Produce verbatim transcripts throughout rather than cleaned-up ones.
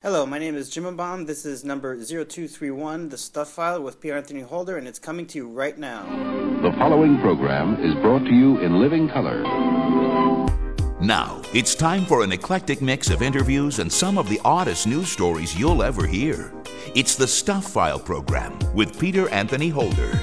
Hello, my name is Jim Baum. This is number zero two three one, The Stuff File with Peter Anthony Holder, and it's coming to you right now. The following program is brought to you in living color. Now, it's time for an eclectic mix of interviews and some of the oddest news stories you'll ever hear. It's the Stuff File program with Peter Anthony Holder.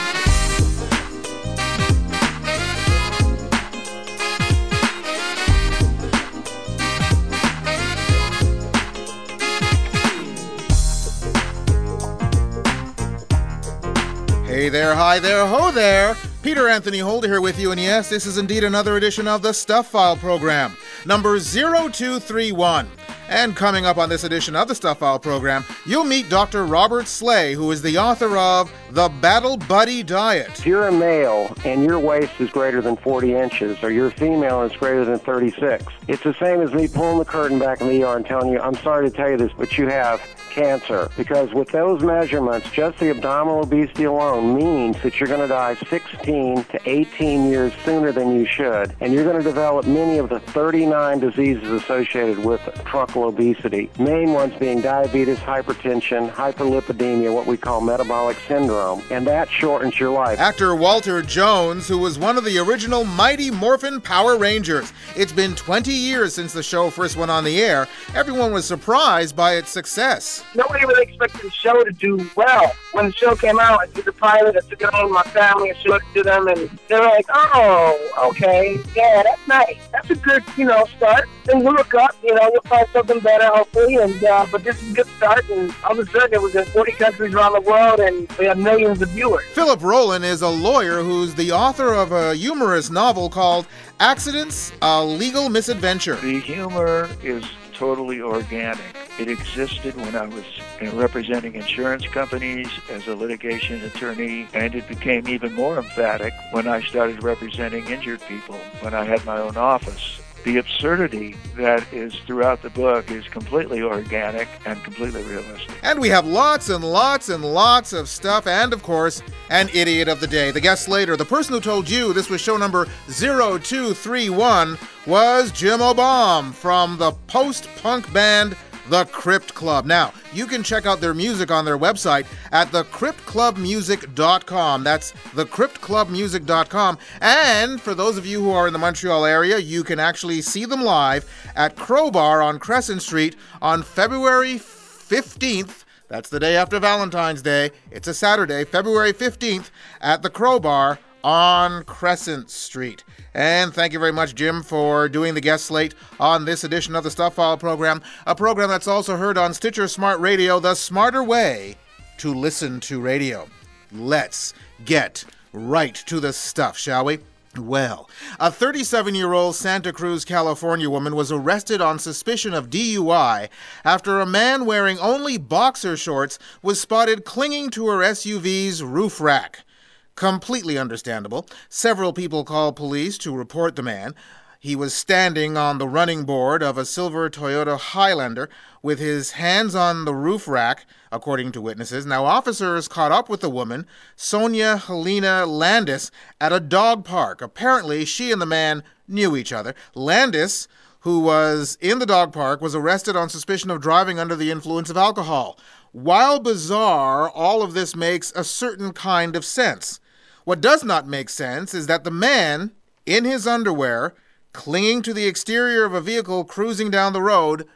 Hey there, hi there, ho there! Peter Anthony Holder here with you, and yes, this is indeed another edition of the Stuff File program, number zero two three one. And coming up on this edition of the Stuff File program, you'll meet Doctor Robert Slay, who is the author of The Battle Buddy Diet. If you're a male and your waist is greater than forty inches, or you're female and it's greater than thirty-six, it's the same as me pulling the curtain back in the E R and telling you, I'm sorry to tell you this, but you have cancer. Because with those measurements, just the abdominal obesity alone means that you're going to die sixteen to eighteen years sooner than you should, and you're going to develop many of the thirty-nine diseases associated with truncal obesity. Main ones being diabetes, hypertension, hyperlipidemia, what we call metabolic syndrome, and that shortens your life. Actor Walter Jones, who was one of the original Mighty Morphin Power Rangers. It's been twenty years since the show first went on the air. Everyone was surprised by its success. Nobody really expected the show to do well. When the show came out, I did the pilot, I took it home to my family and showed it to them, and they were like, oh, okay, yeah, that's nice. That's a good, you know, start. Then we'll look up, you know, we'll find something better, hopefully, and uh, but this is a good start, and all of a sudden it was in forty countries around the world, and we had millions of viewers. Philip Rowland is a lawyer who's the author of a humorous novel called Accidents, A Legal Misadventure. The humor is totally organic. It existed when I was representing insurance companies as a litigation attorney, and it became even more emphatic when I started representing injured people, when I had my own office. The absurdity that is throughout the book is completely organic and completely realistic. And we have lots and lots and lots of stuff, and of course, an idiot of the day. The guest later, the person who told you this was show number zero two three one, was Jim Baum from the post-punk band The Crypt Club. Now, you can check out their music on their website at the crypt club music dot com. That's the crypt club music dot com. And for those of you who are in the Montreal area, you can actually see them live at Crowbar on Crescent Street on February fifteenth. That's the day after Valentine's Day. It's a Saturday, February fifteenth, at the Crowbar on Crescent Street. And thank you very much, Jim, for doing the guest slate on this edition of the Stuff File program, a program that's also heard on Stitcher Smart Radio, the smarter way to listen to radio. Let's get right to the stuff, shall we? Well, a thirty-seven-year-old Santa Cruz, California woman was arrested on suspicion of D U I after a man wearing only boxer shorts was spotted clinging to her S U V's roof rack. Completely understandable. Several people called police to report the man. He was standing on the running board of a silver Toyota Highlander with his hands on the roof rack, according to witnesses. Now, officers caught up with the woman, Sonia Helena Landis, at a dog park. Apparently, she and the man knew each other. Landis, who was in the dog park, was arrested on suspicion of driving under the influence of alcohol. While bizarre, all of this makes a certain kind of sense. What does not make sense is that the man, in his underwear, clinging to the exterior of a vehicle cruising down the road,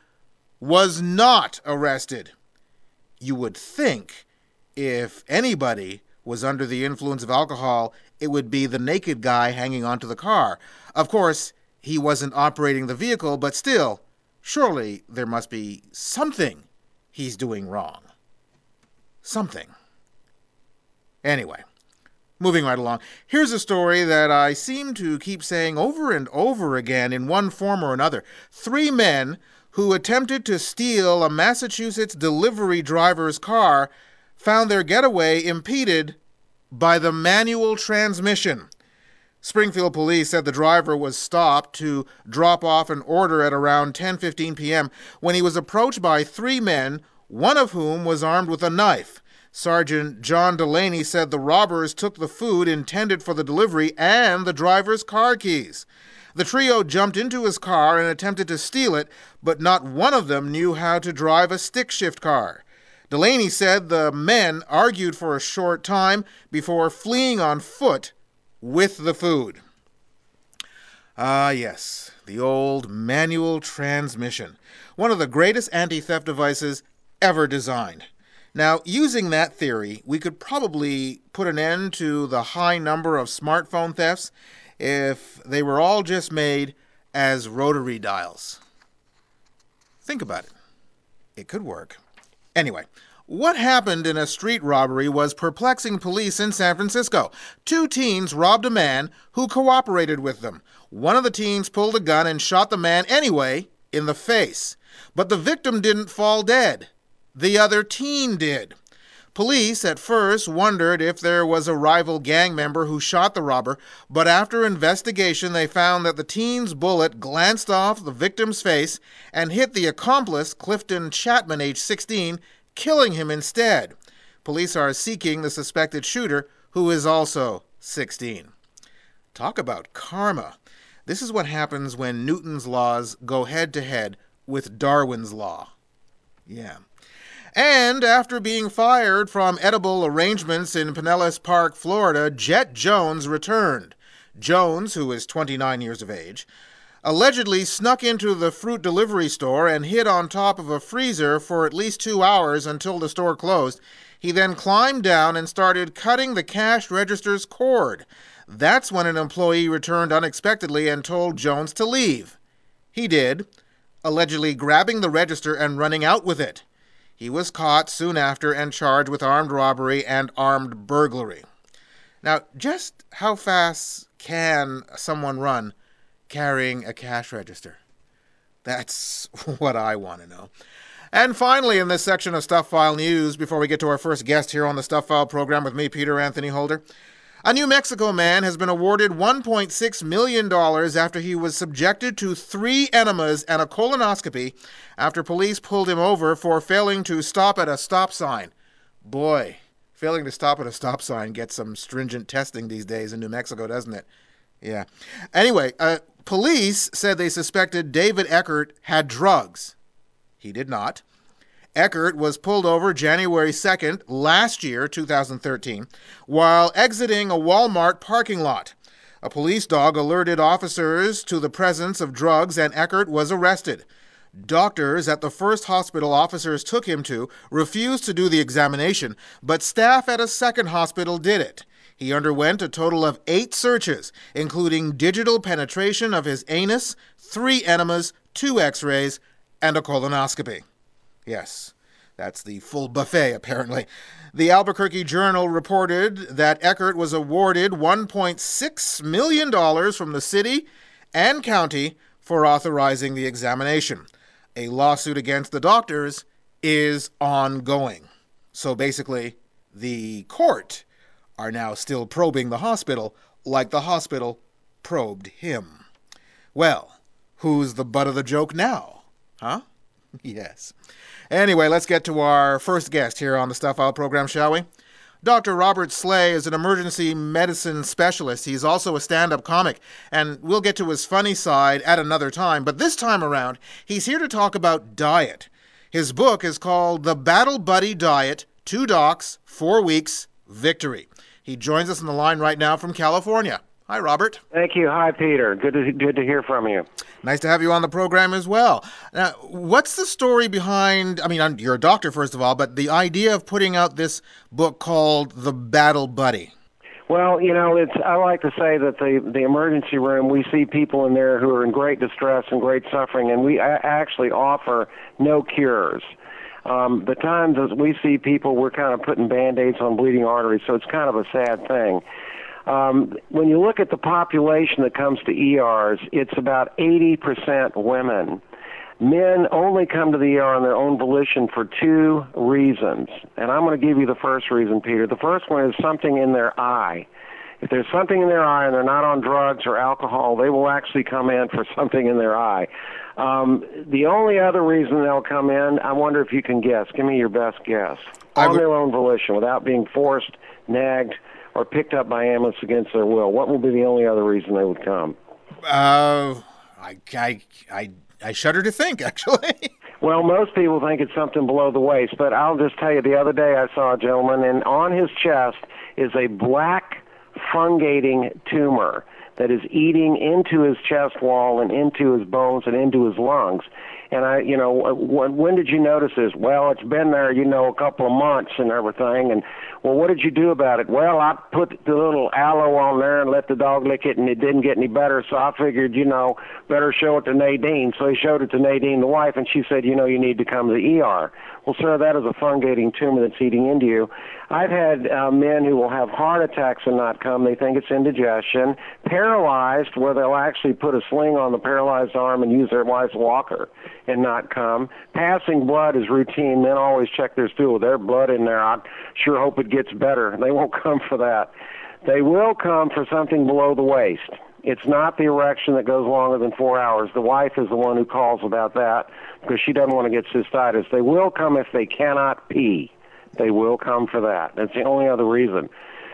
was not arrested. You would think if anybody was under the influence of alcohol, it would be the naked guy hanging onto the car. Of course, he wasn't operating the vehicle, but still, surely there must be something he's doing wrong. Something. Anyway. Moving right along, here's a story that I seem to keep saying over and over again in one form or another. Three men who attempted to steal a Massachusetts delivery driver's car found their getaway impeded by the manual transmission. Springfield police said the driver was stopped to drop off an order at around ten fifteen p.m. when he was approached by three men, one of whom was armed with a knife. Sergeant John Delaney said the robbers took the food intended for the delivery and the driver's car keys. The trio jumped into his car and attempted to steal it, but not one of them knew how to drive a stick-shift car. Delaney said the men argued for a short time before fleeing on foot with the food. Ah, yes, the old manual transmission, one of the greatest anti-theft devices ever designed. Now, using that theory, we could probably put an end to the high number of smartphone thefts if they were all just made as rotary dials. Think about it. It could work. Anyway, what happened in a street robbery was perplexing police in San Francisco. Two teens robbed a man who cooperated with them. One of the teens pulled a gun and shot the man anyway in the face. But the victim didn't fall dead. The other teen did. Police at first wondered if there was a rival gang member who shot the robber, but after investigation they found that the teen's bullet glanced off the victim's face and hit the accomplice, Clifton Chapman, age sixteen, killing him instead. Police are seeking the suspected shooter, who is also sixteen. Talk about karma. This is what happens when Newton's laws go head-to-head with Darwin's law. Yeah. And after being fired from Edible Arrangements in Pinellas Park, Florida, Jet Jones returned. Jones, who is twenty-nine years of age, allegedly snuck into the fruit delivery store and hid on top of a freezer for at least two hours until the store closed. He then climbed down and started cutting the cash register's cord. That's when an employee returned unexpectedly and told Jones to leave. He did, allegedly grabbing the register and running out with it. He was caught soon after and charged with armed robbery and armed burglary. Now, just how fast can someone run carrying a cash register? That's what I want to know. And finally, in this section of Stuff File News, before we get to our first guest here on the Stuff File program with me, Peter Anthony Holder, a New Mexico man has been awarded one point six million dollars after he was subjected to three enemas and a colonoscopy after police pulled him over for failing to stop at a stop sign. Boy, failing to stop at a stop sign gets some stringent testing these days in New Mexico, doesn't it? Yeah. Anyway, uh, police said they suspected David Eckert had drugs. He did not. Eckert was pulled over January second last year, two thousand thirteen, while exiting a Walmart parking lot. A police dog alerted officers to the presence of drugs and Eckert was arrested. Doctors at the first hospital officers took him to refused to do the examination, but staff at a second hospital did it. He underwent a total of eight searches, including digital penetration of his anus, three enemas, two x-rays, and a colonoscopy. Yes, that's the full buffet, apparently. The Albuquerque Journal reported that Eckert was awarded one point six million dollars from the city and county for authorizing the examination. A lawsuit against the doctors is ongoing. So basically, the court are now still probing the hospital like the hospital probed him. Well, who's the butt of the joke now? Huh? Yes. Anyway, let's get to our first guest here on the Stuff Out program, shall we? Doctor Robert Slay is an emergency medicine specialist. He's also a stand-up comic, and we'll get to his funny side at another time. But this time around, he's here to talk about diet. His book is called The Battle Buddy Diet, Two Docs, Four Weeks, Victory. He joins us on the line right now from California. Hi, Robert. Thank you. Hi, Peter. Good to, good to hear from you. Nice to have you on the program as well. Now, what's the story behind, I mean, you're a doctor, first of all, but the idea of putting out this book called The Battle Buddy? Well, you know, it's. I like to say that the, the emergency room, we see people in there who are in great distress and great suffering, and we actually offer no cures. Um, the times as we see people, we're kind of putting Band-Aids on bleeding arteries, so it's kind of a sad thing. Um, when you look at the population that comes to E Rs, it's about eighty percent women. Men only come to the E R on their own volition for two reasons. And I'm going to give you the first reason, Peter. The first one is something in their eye. If there's something in their eye and they're not on drugs or alcohol, they will actually come in for something in their eye. Um, the only other reason they'll come in, I wonder if you can guess. Give me your best guess. On would... their own volition, without being forced, nagged, or picked up by ambulance against their will. What will be the only other reason they would come? Uh, I, I, I, I shudder to think, actually. Well, most people think it's something below the waist, but I'll just tell you, the other day I saw a gentleman, and on his chest is a black fungating tumor that is eating into his chest wall and into his bones and into his lungs. And I, you know, when, when did you notice this? Well, it's been there, you know, a couple of months and everything. And, well, what did you do about it? Well, I put the little aloe on there and let the dog lick it, and it didn't get any better. So I figured, you know, better show it to Nadine. So he showed it to Nadine, the wife, and she said, you know, you need to come to the E R. Well, sir, that is a fungating tumor that's eating into you. I've had uh, men who will have heart attacks and not come. They think it's indigestion. Paralyzed, where they'll actually put a sling on the paralyzed arm and use their wife's walker and not come. Passing blood is routine. Men always check their stool. There's blood in there. I sure hope it gets better. They won't come for that. They will come for something below the waist. It's not the erection that goes longer than four hours. The wife is the one who calls about that because she doesn't want to get cystitis. They will come if they cannot pee. They will come for that. That's the only other reason.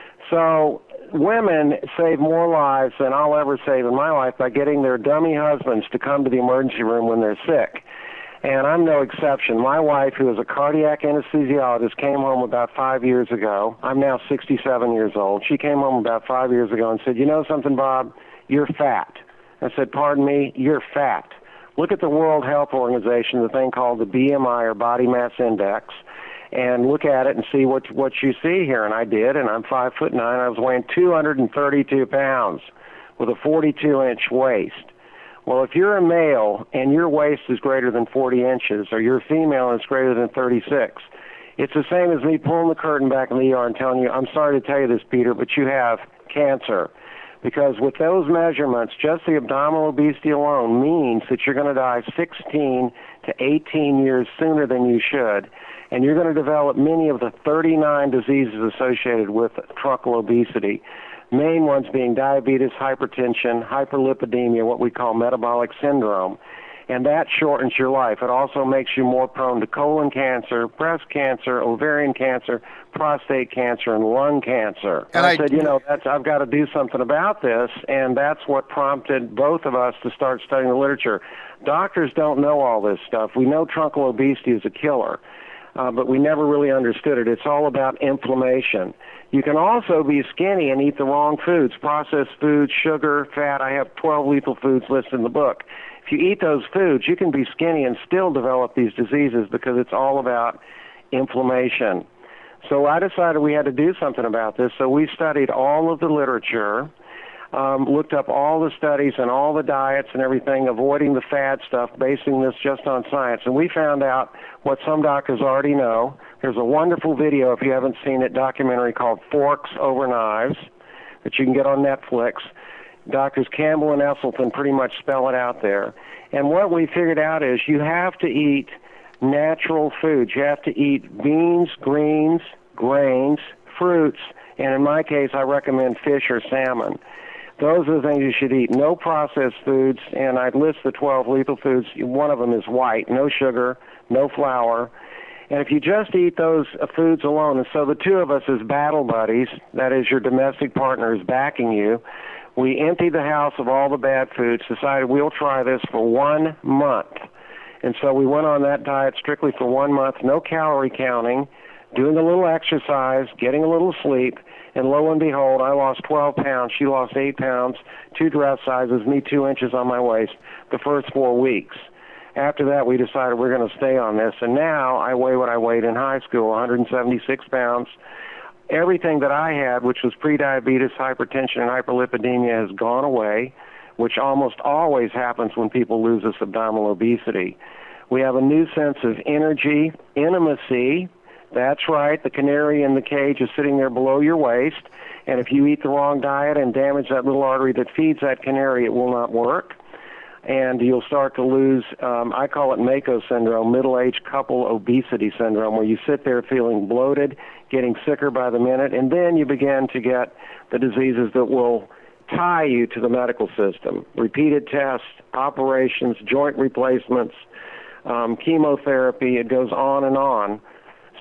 So women save more lives than I'll ever save in my life by getting their dummy husbands to come to the emergency room when they're sick. And I'm no exception. My wife, who is a cardiac anesthesiologist, came home about five years ago. I'm now sixty-seven years old. She came home about five years ago and said, you know something, Bob? You're fat. I said, pardon me? You're fat. Look at the World Health Organization, the thing called the B M I, or Body Mass Index, and look at it and see what what you see here. And I did, and I'm five foot nine. I was weighing two hundred thirty-two pounds with a forty-two inch waist. Well, if you're a male and your waist is greater than forty inches, or you're a female and it's greater than thirty-six, it's the same as me pulling the curtain back in the E R and telling you, I'm sorry to tell you this, Peter, but you have cancer. Because with those measurements, just the abdominal obesity alone means that you're going to die sixteen to eighteen years sooner than you should, and you're going to develop many of the thirty-nine diseases associated with truncal obesity. Main ones being diabetes, hypertension, hyperlipidemia, what we call metabolic syndrome. And that shortens your life. It also makes you more prone to colon cancer, breast cancer, ovarian cancer, prostate cancer, and lung cancer. And I, I said, you know, that's, I've got to do something about this, and that's what prompted both of us to start studying the literature. Doctors don't know all this stuff. We know truncal obesity is a killer, uh, but we never really understood it. It's all about inflammation. You can also be skinny and eat the wrong foods, processed foods, sugar, fat. I have twelve lethal foods listed in the book. If you eat those foods, you can be skinny and still develop these diseases because it's all about inflammation. So I decided we had to do something about this, so we studied all of the literature, um, looked up all the studies and all the diets and everything, avoiding the fad stuff, basing this just on science. And we found out what some doctors already know. There's a wonderful video, if you haven't seen it, documentary called Forks Over Knives that you can get on Netflix. Doctors Campbell and Esselstyn pretty much spell it out there. And what we figured out is you have to eat natural foods. You have to eat beans, greens, grains, fruits, and in my case, I recommend fish or salmon. Those are the things you should eat. No processed foods, and I'd list the twelve lethal foods. One of them is white, no sugar, no flour. And if you just eat those uh, foods alone, and so the two of us as battle buddies, that is your domestic partner is backing you, we emptied the house of all the bad foods, decided we'll try this for one month. And so we went on that diet strictly for one month, no calorie counting, doing a little exercise, getting a little sleep, and lo and behold, I lost twelve pounds. She lost eight pounds, two dress sizes, me two inches on my waist the first four weeks. After that, we decided we're going to stay on this, and now I weigh what I weighed in high school, one hundred seventy-six pounds. Everything that I had, which was prediabetes, hypertension, and hyperlipidemia, has gone away, which almost always happens when people lose this abdominal obesity. We have a new sense of energy, intimacy. That's right, the canary in the cage is sitting there below your waist, and if you eat the wrong diet and damage that little artery that feeds that canary, it will not work. And you'll start to lose, um, I call it Mako syndrome, middle-aged couple obesity syndrome, where you sit there feeling bloated, getting sicker by the minute, and then you begin to get the diseases that will tie you to the medical system. Repeated tests, operations, joint replacements, um, chemotherapy, it goes on and on.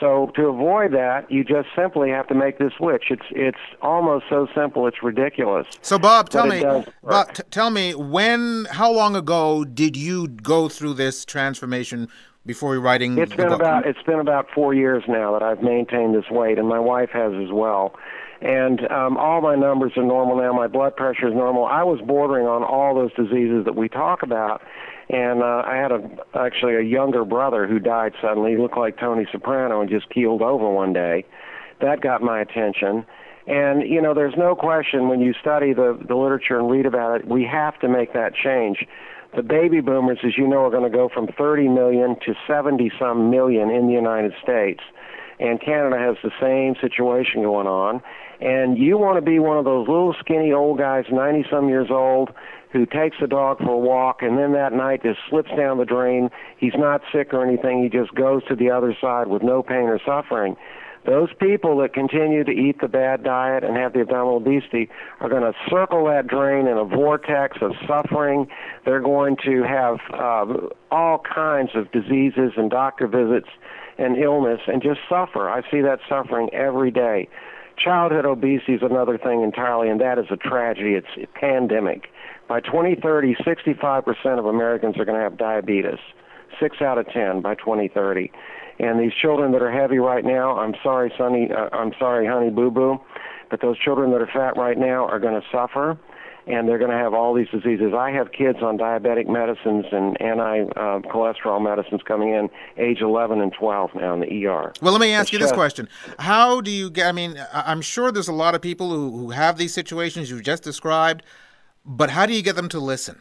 So to avoid that, you just simply have to make this switch. It's it's almost so simple, it's ridiculous. So, Bob, tell But it me, does Bob, work. t- tell me, when, how long ago did you go through this transformation before writing It's the been book? about it's been about four years now that I've maintained this weight, and my wife has as well. And um, all my numbers are normal now. My blood pressure is normal. I was bordering on all those diseases that we talk about, and uh, I had a actually a younger brother who died suddenly. He looked like Tony Soprano and just keeled over one day. That got my attention. And, you know, there's no question when you study the, the literature and read about it, we have to make that change. The baby boomers, as you know, are going to go from thirty million to seventy-some million in the United States. And Canada has the same situation going on. And you want to be one of those little skinny old guys, ninety-some years old, who takes the dog for a walk and then that night just slips down the drain. He's not sick or anything. He just goes to the other side with no pain or suffering. Those people that continue to eat the bad diet and have the abdominal obesity are going to circle that drain in a vortex of suffering. They're going to have uh, all kinds of diseases and doctor visits and illness and just suffer. I see that suffering every day. Childhood obesity is another thing entirely, and that is a tragedy. It's a pandemic. By twenty thirty, sixty-five percent of Americans are going to have diabetes, six out of ten by twenty thirty. And these children that are heavy right now, I'm sorry, Sonny, uh, I'm sorry, honey, boo-boo, but those children that are fat right now are going to suffer, and they're going to have all these diseases. I have kids on diabetic medicines and anti-cholesterol uh, medicines coming in age eleven and twelve now in the E R. Well, let me ask It's you this just- question. How do you get, I mean, I- I'm sure there's a lot of people who, who have these situations you just described, but how do you get them to listen?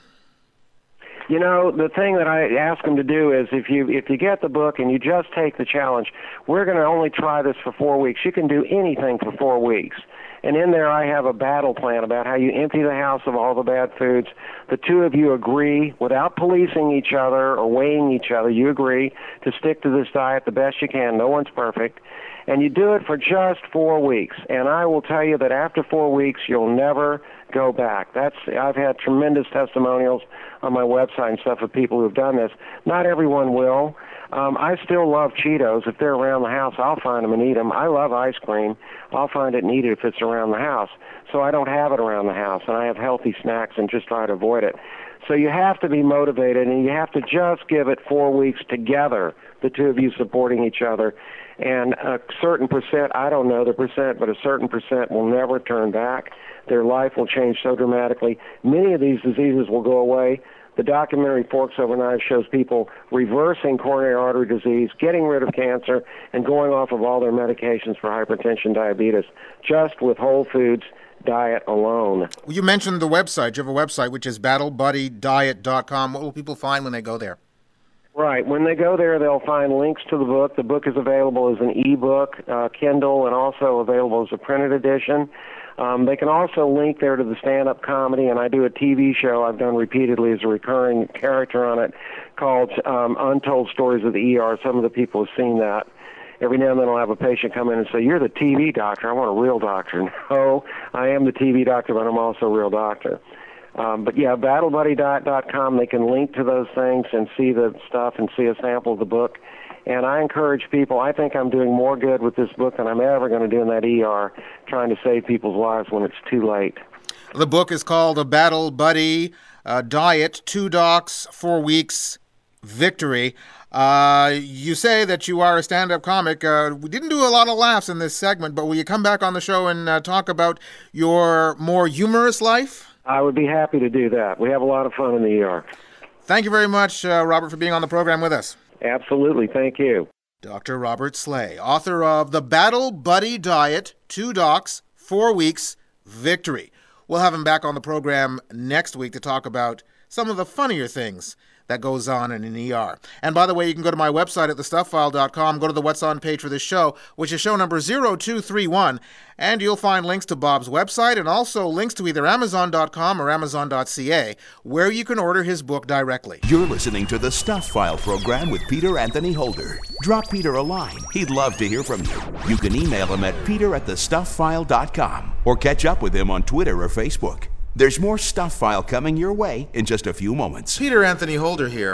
You know, the thing that I ask them to do is if you if you get the book and you just take the challenge, we're going to only try this for four weeks. You can do anything for four weeks. And in there I have a battle plan about how you empty the house of all the bad foods. The two of you agree, without policing each other or weighing each other, you agree to stick to this diet the best you can. No one's perfect. And you do it for just four weeks. And I will tell you that after four weeks, you'll never go back. That's I've had tremendous testimonials on my website and stuff of people who've done this. Not everyone will. Um, I still love Cheetos. If they're around the house, I'll find them and eat them. I love ice cream. I'll find it and eat it if it's around the house. So I don't have it around the house, and I have healthy snacks and just try to avoid it. So you have to be motivated, and you have to just give it four weeks together, the two of you supporting each other. And a certain percent, I don't know the percent, but a certain percent will never turn back. Their life will change so dramatically. Many of these diseases will go away. The documentary Forks Over Knives shows people reversing coronary artery disease, getting rid of cancer, and going off of all their medications for hypertension, diabetes, just with whole foods diet alone. You mentioned the website. You have a website, which is battle buddy diet dot com. What will people find when they go there? Right. When they go there, they'll find links to the book. The book is available as an e-book, uh, Kindle, and also available as a printed edition. Um, they can also link there to the stand-up comedy, and I do a T V show I've done repeatedly as a recurring character on it called um, Untold Stories of the E R. Some of the people have seen that. Every now and then I'll have a patient come in and say, "You're the T V doctor. I want a real doctor." No, I am the T V doctor, but I'm also a real doctor. Um, but yeah, battle buddy diet dot com, they can link to those things and see the stuff and see a sample of the book. And I encourage people, I think I'm doing more good with this book than I'm ever going to do in that E R, trying to save people's lives when it's too late. The book is called A Battle Buddy uh, Diet, Two Docs, Four Weeks, Victory. Uh, you say that you are a stand-up comic. Uh, we didn't do a lot of laughs in this segment, but will you come back on the show and uh, talk about your more humorous life? I would be happy to do that. We have a lot of fun in the E R. Thank you very much, uh, Robert, for being on the program with us. Absolutely. Thank you. Doctor Robert Slay, author of The Battle Buddy Diet, Two Docs, Four Weeks, Victory. We'll have him back on the program next week to talk about some of the funnier things that goes on in an E R. And by the way, you can go to my website at the stuff file dot com, go to the What's On page for this show, which is show number zero two three one, and you'll find links to Bob's website and also links to either amazon dot com or amazon dot c a, where you can order his book directly. You're listening to the Stuff File program with Peter Anthony Holder. Drop Peter a line. He'd love to hear from you. You can email him at peter at the stuff file dot com or catch up with him on Twitter or Facebook. There's more Stuff File coming your way in just a few moments. Peter Anthony Holder here.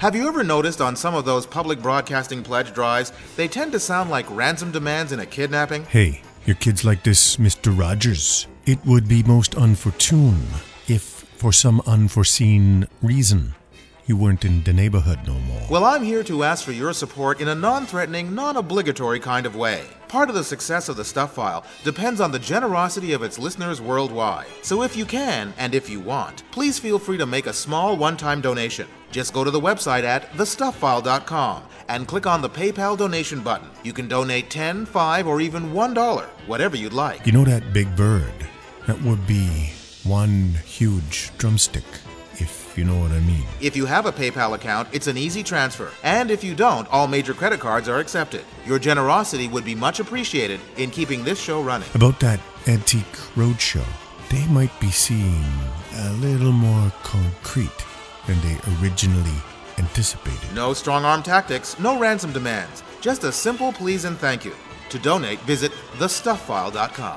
Have you ever noticed on some of those public broadcasting pledge drives, they tend to sound like ransom demands in a kidnapping? Hey, your kid's like this, Mister Rogers. It would be most unfortune if, for some unforeseen reason, you weren't in the neighborhood no more. Well, I'm here to ask for your support in a non-threatening, non-obligatory kind of way. Part of the success of the Stuff File depends on the generosity of its listeners worldwide. So if you can, and if you want, please feel free to make a small one-time donation. Just go to the website at the stuff file dot com and click on the PayPal donation button. You can donate ten dollars, five dollars, or even one dollar, whatever you'd like. You know that big bird? That would be one huge drumstick, if you know what I mean. If you have a PayPal account, it's an easy transfer. And if you don't, all major credit cards are accepted. Your generosity would be much appreciated in keeping this show running. About that Antique Roadshow, they might be seeing a little more concrete than they originally anticipated. No strong-arm tactics, no ransom demands. Just a simple please and thank you. To donate, visit the stuff file dot com.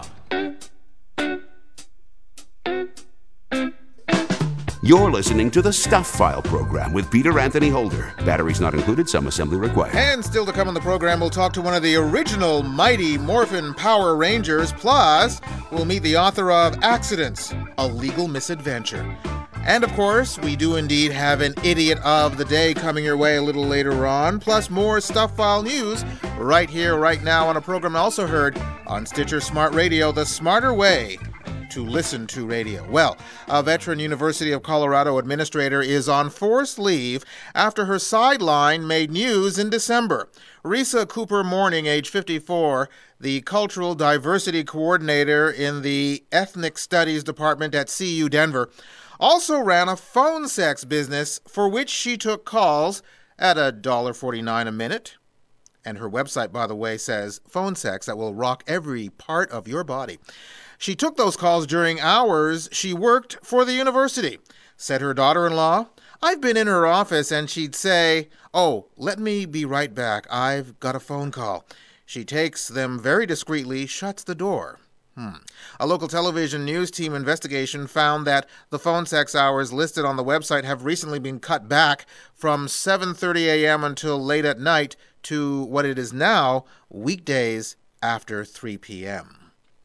You're listening to the Stuff File program with Peter Anthony Holder. Batteries not included, some assembly required. And still to come on the program, we'll talk to one of the original Mighty Morphin Power Rangers. Plus, we'll meet the author of Accidents, A Legal Misadventure. And of course, we do indeed have an Idiot of the Day coming your way a little later on. Plus more Stuff File news right here, right now on a program also heard on Stitcher Smart Radio, the smarter way to listen to radio. Well, a veteran University of Colorado administrator is on forced leave after her sideline made news in December. Risa Cooper Morning, age fifty-four, the Cultural Diversity Coordinator in the Ethnic Studies Department at C U Denver, also ran a phone sex business for which she took calls at one dollar forty-nine a minute. And her website, by the way, says phone sex that will rock every part of your body. She took those calls during hours she worked for the university. Said her daughter-in-law, I've been in her office and she'd say, oh, let me be right back. I've got a phone call. She takes them very discreetly, shuts the door. Hmm. A local television news team investigation found that the phone sex hours listed on the website have recently been cut back from seven thirty a.m. until late at night to what it is now, weekdays after three p.m.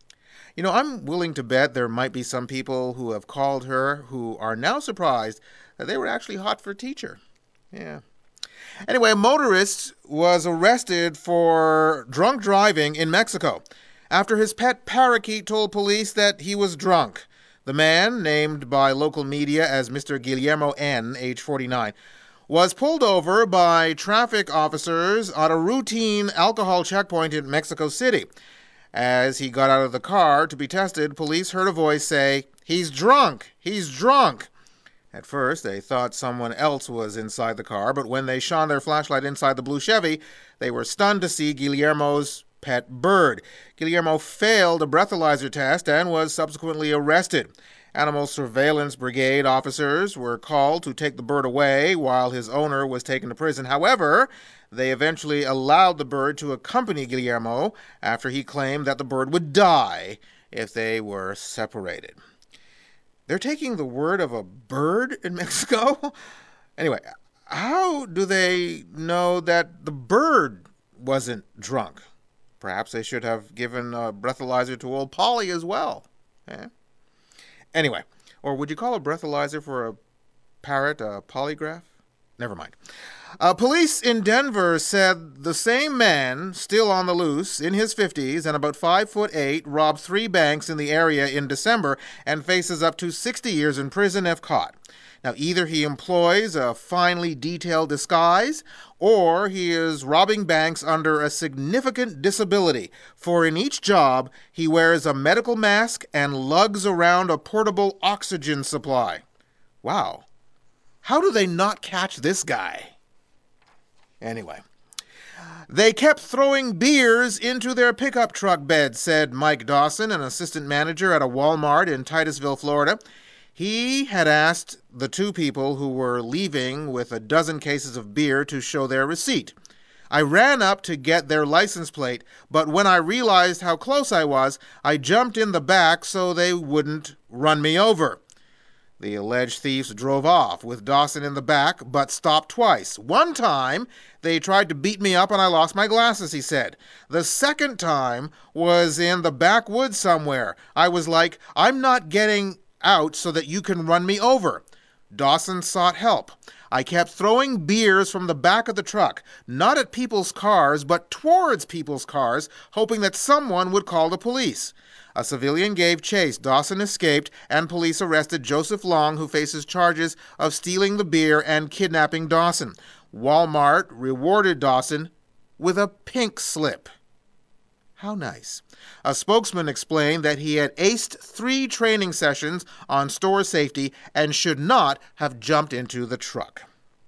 You know, I'm willing to bet there might be some people who have called her who are now surprised that they were actually hot for a teacher. Yeah. Anyway, a motorist was arrested for drunk driving in Mexico after his pet parakeet told police that he was drunk. The man, named by local media as Mister Guillermo N., age forty-nine, was pulled over by traffic officers at a routine alcohol checkpoint in Mexico City. As he got out of the car to be tested, police heard a voice say, "He's drunk! He's drunk!" At first, they thought someone else was inside the car, but when they shone their flashlight inside the blue Chevy, they were stunned to see Guillermo's pet bird. Guillermo failed a breathalyzer test and was subsequently arrested. Animal Surveillance Brigade officers were called to take the bird away while his owner was taken to prison. However, they eventually allowed the bird to accompany Guillermo after he claimed that the bird would die if they were separated. They're taking the word of a bird in Mexico? Anyway, how do they know that the bird wasn't drunk? Perhaps they should have given a breathalyzer to old Polly as well. Eh? Anyway, or would you call a breathalyzer for a parrot a polygraph? Never mind. Uh, police in Denver said the same man, still on the loose, in his fifties and about five foot eight, robbed three banks in the area in December and faces up to sixty years in prison if caught. Now, either he employs a finely detailed disguise, or he is robbing banks under a significant disability, for in each job, he wears a medical mask and lugs around a portable oxygen supply. Wow. How do they not catch this guy? Anyway, they kept throwing beers into their pickup truck beds, said Mike Dawson, an assistant manager at a Walmart in Titusville, Florida. He had asked the two people who were leaving with a dozen cases of beer to show their receipt. I ran up to get their license plate, but when I realized how close I was, I jumped in the back so they wouldn't run me over. The alleged thieves drove off with Dawson in the back, but stopped twice. One time, they tried to beat me up and I lost my glasses, he said. The second time was in the backwoods somewhere. I was like, I'm not getting out so that you can run me over. Dawson sought help. I kept throwing beers from the back of the truck, not at people's cars, but towards people's cars, hoping that someone would call the police. A civilian gave chase. Dawson escaped, and police arrested Joseph Long, who faces charges of stealing the beer and kidnapping Dawson. Walmart rewarded Dawson with a pink slip. How nice. A spokesman explained that he had aced three training sessions on store safety and should not have jumped into the truck.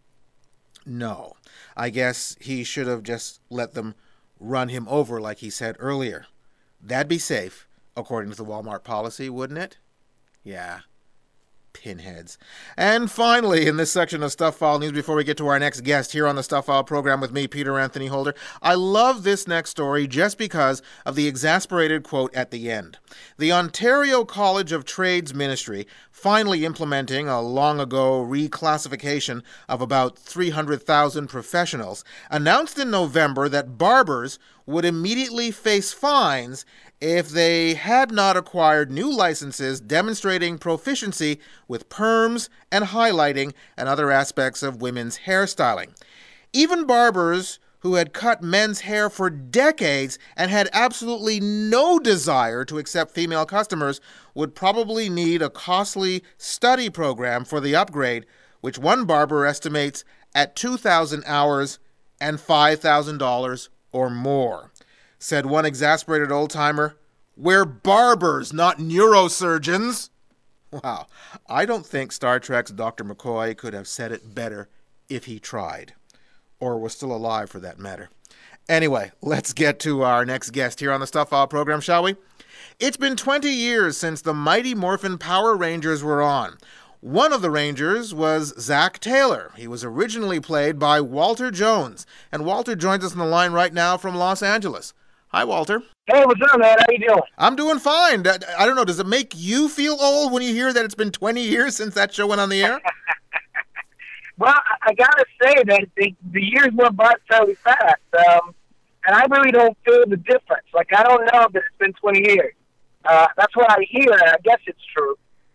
No, I guess he should have just let them run him over like he said earlier. That'd be safe, according to the Walmart policy, wouldn't it? Yeah. Pinheads. And finally, in this section of Stuff File News, before we get to our next guest here on the Stuff File program with me, Peter Anthony Holder, I love this next story just because of the exasperated quote at the end. The Ontario College of Trades Ministry, finally implementing a long-ago reclassification of about three hundred thousand professionals, announced in November that barbers would immediately face fines if they had not acquired new licenses demonstrating proficiency with perms and highlighting and other aspects of women's hairstyling. Even barbers who had cut men's hair for decades and had absolutely no desire to accept female customers would probably need a costly study program for the upgrade, which one barber estimates at two thousand hours and five thousand dollars or more. Said one exasperated old-timer, "We're barbers, not neurosurgeons." Wow, I don't think Star Trek's Doctor McCoy could have said it better if he tried. Or was still alive, for that matter. Anyway, let's get to our next guest here on the Stuff File program, shall we? It's been twenty years since the Mighty Morphin Power Rangers were on. One of the Rangers was Zach Taylor. He was originally played by Walter Jones. And Walter joins us on the line right now from Los Angeles. Hi, Walter. Hey, what's up, man? How you doing? I'm doing fine. I, I don't know, does it make you feel old when you hear that it's been twenty years since that show went on the air? Well, I, I gotta say that the, the years went by fairly fast, um, and I really don't feel the difference. Like, I don't know that it's been twenty years. Uh, that's what I hear, and I guess it's true.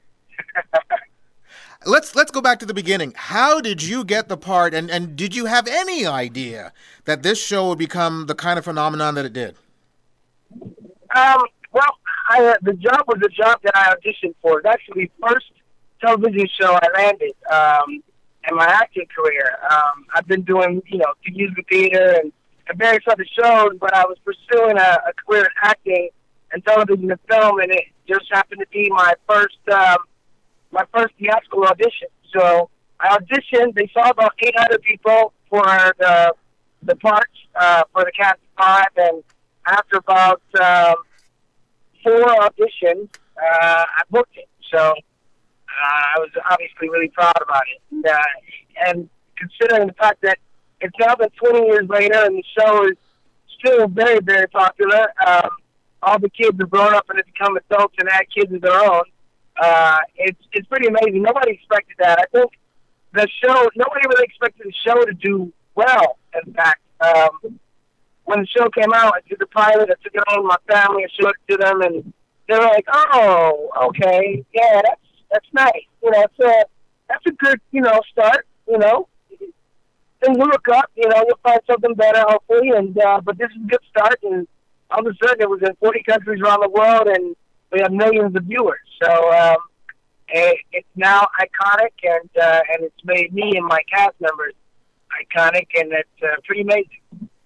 Let's let's go back to the beginning. How did you get the part, and, and did you have any idea that this show would become the kind of phenomenon that it did? Um, well, I, uh, the job was a job that I auditioned for. It's actually the first television show I landed um, in my acting career. Um, I've been doing, you know, musical theater and, and various other shows, but I was pursuing a, a career in acting and television and film, and it just happened to be my first um, my first theatrical audition. So I auditioned. They saw about eight hundred people for the the parts uh, for the cast of five, and after about um, four auditions, uh, I booked it. So uh, I was obviously really proud about it. And, uh, and considering the fact that it's now been twenty years later and the show is still very, very popular, um, all the kids have grown up and have become adults and had kids of their own. Uh, it's it's pretty amazing. Nobody expected that. I think the show, nobody really expected the show to do well, in fact. Um, when the show came out, I did the pilot, I took it home to my family and showed it to them, and they were like, "Oh, okay, yeah, that's that's nice. You know, it's a that's a good, you know, start. You know, then you look up, you know, you'll find something better, hopefully. And uh, but this is a good start, and all of a sudden, it was in forty countries around the world, and we have millions of viewers. So um, it, it's now iconic, and uh, and it's made me and my cast members iconic, and it's uh, pretty amazing."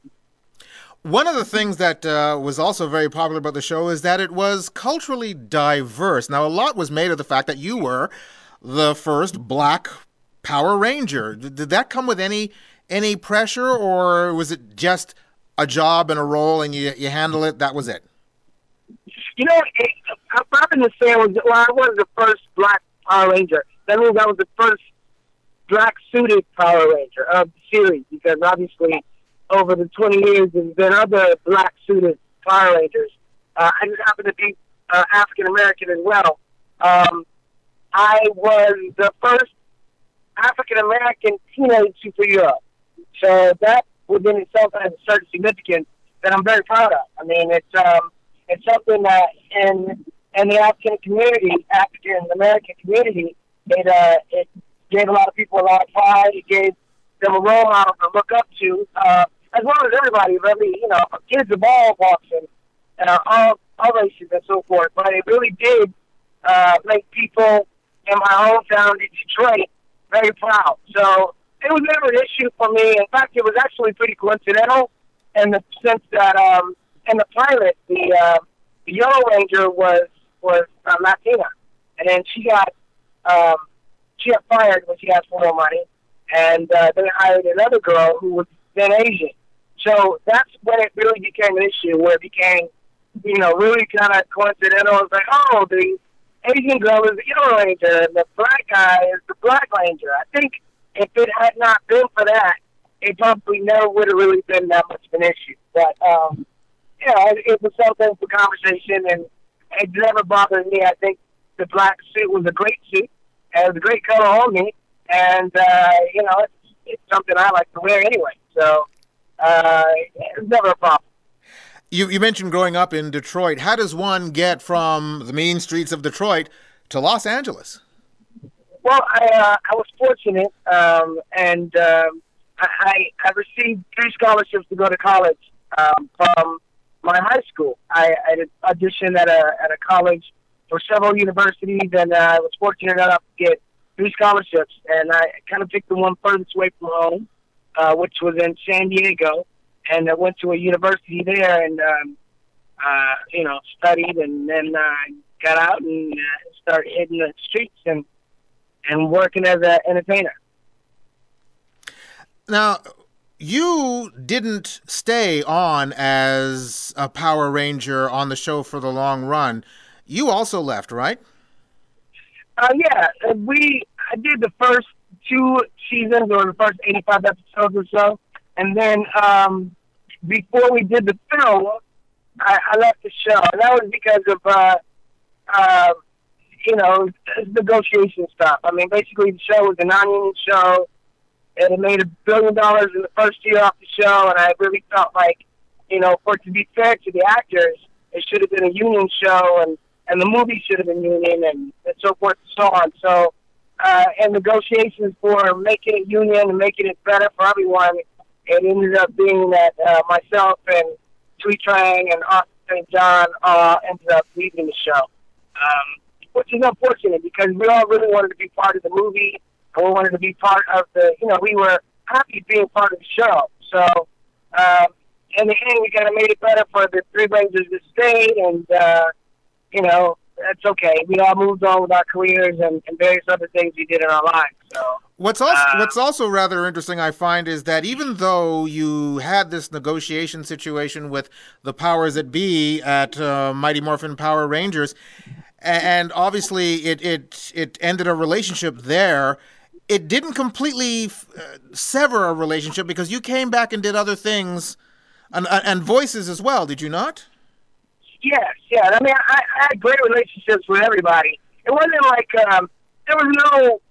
One of the things that uh, was also very popular about the show is that it was culturally diverse. Now, a lot was made of the fact that you were the first black Power Ranger. Did that come with any any pressure, or was it just a job and a role and you, you handle it, that was it? You know, it, I'm probably to say was, well, I was the first black Power Ranger. That means I was the first black-suited Power Ranger of the series, because obviously over the twenty years, there's been other black-suited Power Rangers. Uh, I just happen to be uh, African-American as well. Um, I was the first African-American teenage superhero. So that within itself has a certain significance that I'm very proud of. I mean, it's um, it's something that in in the African community, African American community, it uh, it gave a lot of people a lot of pride. It gave them a role model to look up to, uh, as well as everybody, really, you know, kids of all walks and uh, all all races and so forth. But it really did uh, make people in my hometown in Detroit very proud. So it was never an issue for me. In fact, it was actually pretty coincidental in the sense that um, in the pilot, the, uh, the Yellow Ranger was was uh, Latina, and then she got um, she got fired when she asked for more money, and uh, they hired another girl who was then Asian. So that's when it really became an issue, where it became, you know, really kind of coincidental. It's like, oh, the Asian girl is the Yellow Ranger, and the black guy is the Black Ranger. I think if it had not been for that, it probably never would have really been that much of an issue. But, um, you know, it, it was something for conversation, and it never bothered me. I think the black suit was a great suit, and it was a great color on me, and, uh, you know, it's, it's something I like to wear anyway. So uh, it was never a problem. You, you mentioned growing up in Detroit. How does one get from the mean streets of Detroit to Los Angeles? Well, I, uh, I was fortunate, um, and um, I, I received three scholarships to go to college um, from my high school. I, I did audition at a at a college for several universities, and uh, I was fortunate enough to get three scholarships. And I kind of picked the one furthest away from home, uh, which was in San Diego, and I went to a university there and um, uh, you know studied, and then uh, got out and uh, started hitting the streets and and working as an entertainer. Now, you didn't stay on as a Power Ranger on the show for the long run. You also left, right? Uh, yeah, we I did the first two seasons, or the first eighty-five episodes or so, and then um, before we did the film, I, I left the show, and that was because of uh, uh, you know negotiation stuff. I mean, basically, the show was a non-union show. And it made a billion dollars in the first year off the show, and I really felt like, you know, for it to be fair to the actors, it should have been a union show, and, and the movie should have been union, and, and so forth and so on. So, uh, and negotiations for making it union and making it better for everyone, it ended up being that uh, myself and Thuy Trang and Austin Saint John uh, ended up leaving the show, um, which is unfortunate because we all really wanted to be part of the movie. We wanted to be part of the, you know, we were happy being part of the show. So, um, in the end, we kind of made it better for the three Rangers that stayed, and, uh, you know, that's okay. We all moved on with our careers and, and various other things we did in our lives. So, what's also uh, what's also rather interesting, I find, is that even though you had this negotiation situation with the powers that be at uh, Mighty Morphin Power Rangers, and obviously it it it ended a relationship there, it didn't completely uh, sever a relationship because you came back and did other things and, and voices as well, did you not? Yes, yeah. I mean, I, I had great relationships with everybody. It wasn't like um, there was no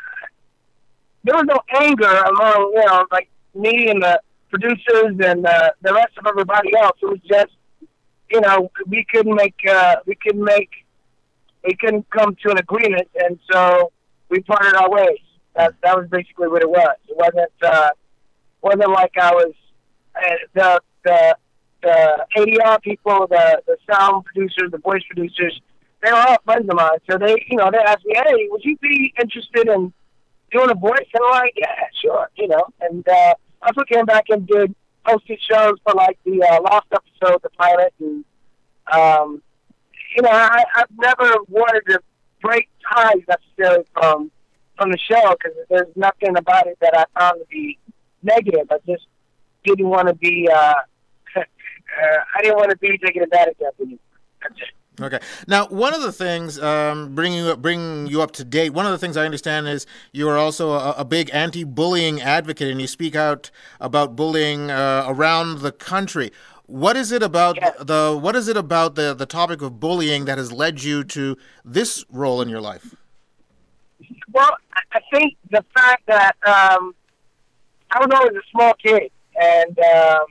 there was no anger among, you know, like me and the producers and uh, the rest of everybody else. It was just, you know, we couldn't make uh, we couldn't make we couldn't come to an agreement, and so we parted our ways. That that was basically what it was. It wasn't uh, wasn't like I was uh, the the the A D R people, the the sound producers, the voice producers. They were all friends of mine. So they, you know, they asked me, "Hey, would you be interested in doing a voice?" And I'm like, "Yeah, sure," you know. And uh, I also came back and did hosted shows for like the uh, Lost episode, the pilot, and um, you know, I, I've never wanted to break ties necessarily from. from the show, because there's nothing about it that I found to be negative. I just didn't want to be, uh, uh, I didn't want to be taken advantage of anymore. That's it. Okay. Now, one of the things, um, bringing you up, bringing you up to date, one of the things I understand is you are also a, a big anti-bullying advocate, and you speak out about bullying uh, around the country. What is it about yes. the What is it about the the topic of bullying that has led you to this role in your life? Well, I think the fact that um, I was always a small kid, and um,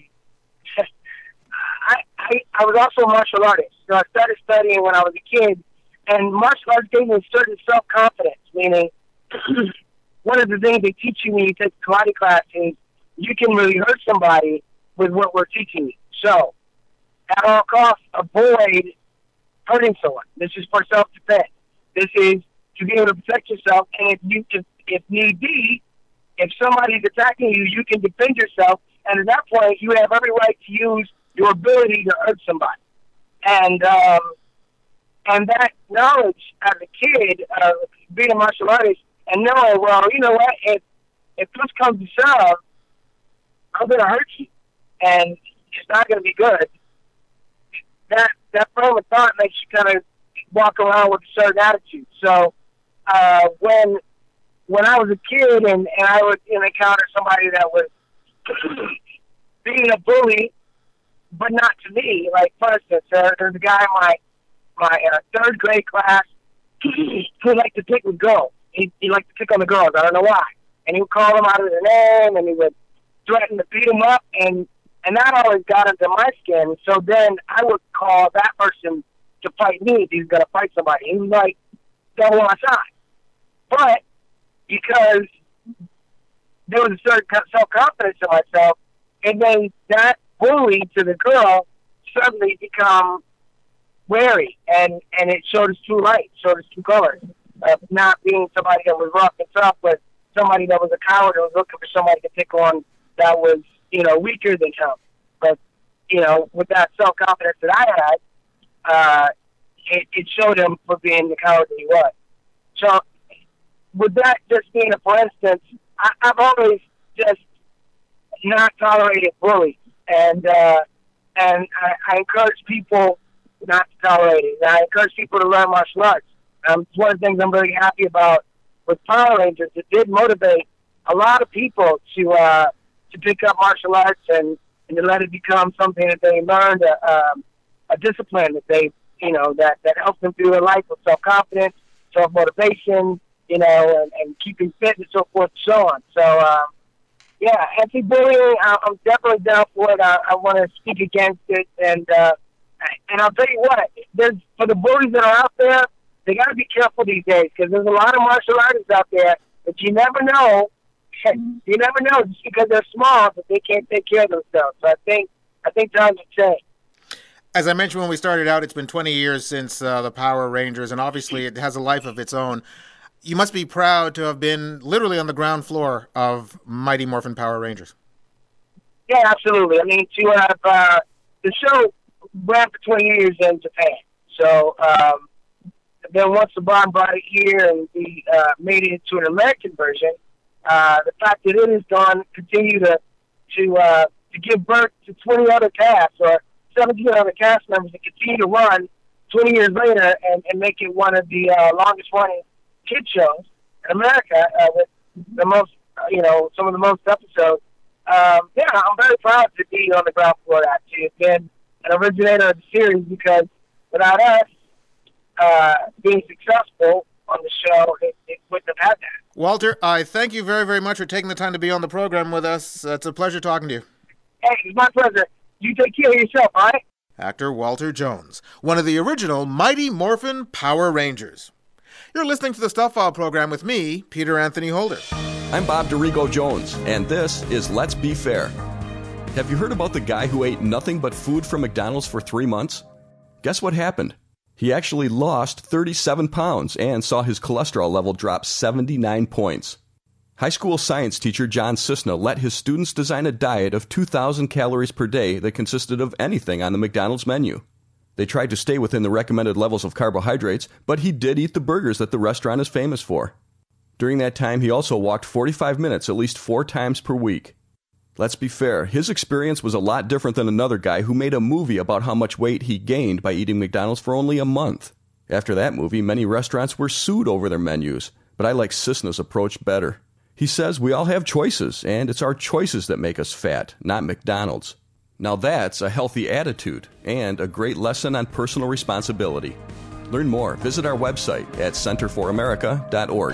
I, I I was also a martial artist. So I started studying when I was a kid, and martial arts gave me a certain self-confidence, meaning one of the things they teach you when you take karate class is you can really hurt somebody with what we're teaching you. So, at all costs, avoid hurting someone. This is for self-defense. This is to be able to protect yourself, and if you, if, if need be, if somebody's attacking you, you can defend yourself, and at that point, you have every right to use your ability to hurt somebody. And um, and that knowledge as a kid, uh, being a martial artist, and knowing, well, you know what, if if push comes to shove, I'm going to hurt you, and it's not going to be good. That that frame of thought makes you kind of walk around with a certain attitude. So uh, when when I was a kid and, and I would you know, encounter somebody that was being a bully, but not to me. Like, for instance, uh, there's a guy in my my uh, third grade class who liked to pick with girls. He, he liked to pick on the girls. I don't know why. And he would call them out of their name, and he would threaten to beat them up, and and that always got under my skin. So then I would call that person to fight me if he was going to fight somebody. He was like, double on my side. But because there was a certain self-confidence in myself, it made that bully to the girl suddenly become wary, and, and it showed its true light, showed its true colors, of not being somebody that was rough and tough, but somebody that was a coward and was looking for somebody to pick on that was, you know, weaker than him. But, you know, with that self-confidence that I had, uh, it, it showed him for being the coward that he was. So, with that just being a for instance, I, I've always just not tolerated bullies. And, uh, and I, I encourage people not to tolerate it. And I encourage people to learn martial arts. Um, it's one of the things I'm really happy about with Power Rangers. It did motivate a lot of people to, uh, to pick up martial arts and, and to let it become something that they learned, a, um, a discipline that they, you know, that, that helps them through their life with self-confidence, self-motivation, you know, and, and keeping fit and so forth and so on. So, um, yeah, anti-bullying, I, I'm definitely down for it. I, I want to speak against it. And, uh, and I'll tell you what, there's, for the bullies that are out there, they got to be careful these days because there's a lot of martial artists out there that you never know. You never know just because they're small, but they can't take care of themselves. So I think I think times have changed. As I mentioned when we started out, it's been twenty years since uh, the Power Rangers, and obviously it has a life of its own. You must be proud to have been literally on the ground floor of Mighty Morphin Power Rangers. Yeah, absolutely. I mean, to have uh, the show ran for twenty years in Japan. So um, then once LeBron brought it here and we uh, made it into an American version, uh, the fact that it has gone continue to to uh, to give birth to twenty other casts or seventeen other cast members that continue to run twenty years later and, and make it one of the uh, longest running kid shows in America uh, with the most, uh, you know, some of the most episodes. Um, yeah, I'm very proud to be on the ground floor actually. It's been an originator of the series because without us uh, being successful on the show, it, it wouldn't have had that. Walter, I thank you very, very much for taking the time to be on the program with us. Uh, it's a pleasure talking to you. Hey, it's my pleasure. You take care of yourself, all right? Actor Walter Jones, one of the original Mighty Morphin Power Rangers. You're listening to the Stuff File program with me, Peter Anthony Holder. I'm Bob DeRigo Jones, and this is Let's Be Fair. Have you heard about the guy who ate nothing but food from McDonald's for three months? Guess what happened? He actually lost thirty-seven pounds and saw his cholesterol level drop seventy-nine points. High school science teacher John Cisna let his students design a diet of two thousand calories per day that consisted of anything on the McDonald's menu. They tried to stay within the recommended levels of carbohydrates, but he did eat the burgers that the restaurant is famous for. During that time, he also walked forty-five minutes at least four times per week. Let's be fair, his experience was a lot different than another guy who made a movie about how much weight he gained by eating McDonald's for only a month. After that movie, many restaurants were sued over their menus, but I like Cisna's approach better. He says we all have choices, and it's our choices that make us fat, not McDonald's. Now that's a healthy attitude and a great lesson on personal responsibility. Learn more. Visit our website at center for america dot org.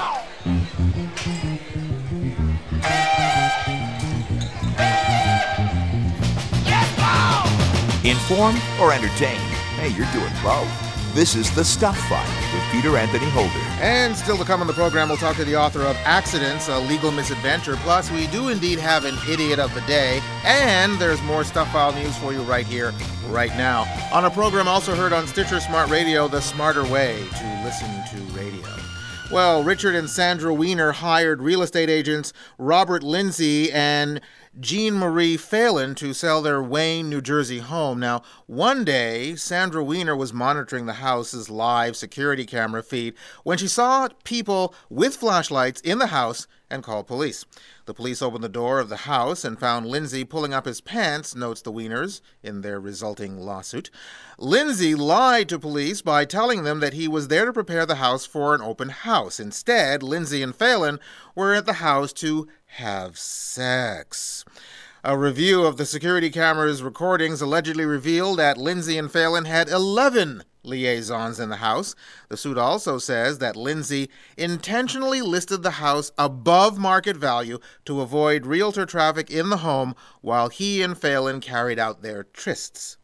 Inform or entertain? Hey, you're doing both. This is The Stuff File with Peter Anthony Holder. And still to come on the program, we'll talk to the author of Accidents, A Legal Misadventure. Plus, we do indeed have an idiot of the day. And there's more Stuff File news for you right here, right now. On a program also heard on Stitcher Smart Radio, the smarter way to listen to radio. Well, Richard and Sandra Weiner hired real estate agents Robert Lindsay and Jean Marie Phelan to sell their Wayne, New Jersey home. Now, one day, Sandra Weiner was monitoring the house's live security camera feed when she saw people with flashlights in the house and called police. The police opened the door of the house and found Lindsay pulling up his pants, notes the Weiners, in their resulting lawsuit. Lindsay lied to police by telling them that he was there to prepare the house for an open house. Instead, Lindsay and Phelan were at the house to have sex. A review of the security camera's recordings allegedly revealed that Lindsay and Phelan had eleven liaisons in the house. The suit also says that Lindsay intentionally listed the house above market value to avoid realtor traffic in the home while he and Phelan carried out their trysts.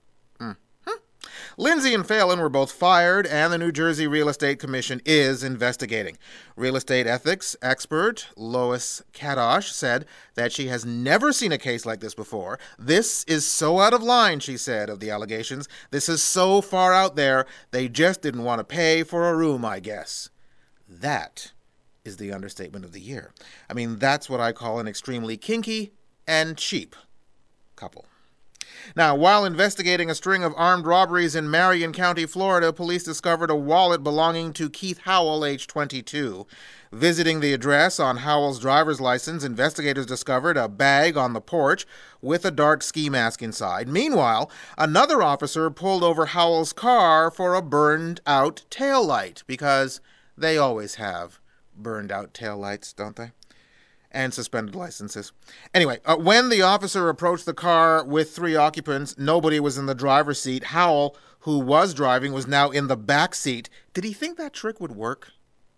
Lindsay and Phelan were both fired, and the New Jersey Real Estate Commission is investigating. Real estate ethics expert Lois Kadosh said that she has never seen a case like this before. This is so out of line, she said, of the allegations. This is so far out there, they just didn't want to pay for a room, I guess. That is the understatement of the year. I mean, that's what I call an extremely kinky and cheap couple. Now, while investigating a string of armed robberies in Marion County, Florida, police discovered a wallet belonging to Keith Howell, age twenty-two. Visiting the address on Howell's driver's license, investigators discovered a bag on the porch with a dark ski mask inside. Meanwhile, another officer pulled over Howell's car for a burned-out taillight, because they always have burned-out taillights, don't they? And suspended licenses. Anyway, uh, when the officer approached the car with three occupants, nobody was in the driver's seat. Howell, who was driving, was now in the back seat. Did he think that trick would work?